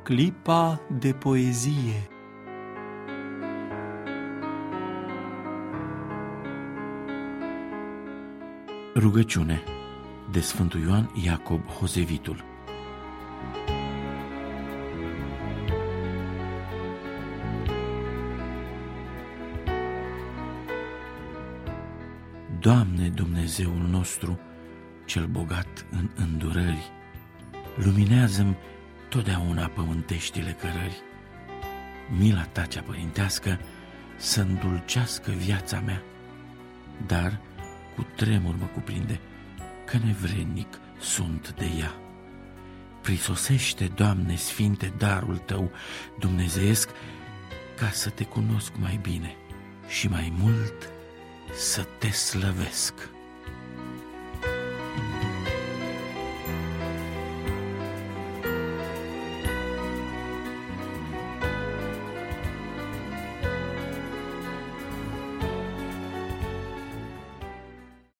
clipa de poezie. Rugăciune de Sfântul Ioan Iacob Hozevitul. Doamne, Dumnezeul nostru, cel bogat în îndurări, luminează-mi totdeauna pământeștile cărări. Mila ta cea părintească să îndulcească viața mea, dar cu tremur mă cuprinde că nevrednic sunt de ea. Prisosește, Doamne, sfinte darul tău dumnezeiesc, ca să te cunosc mai bine și mai mult să te slăvesc.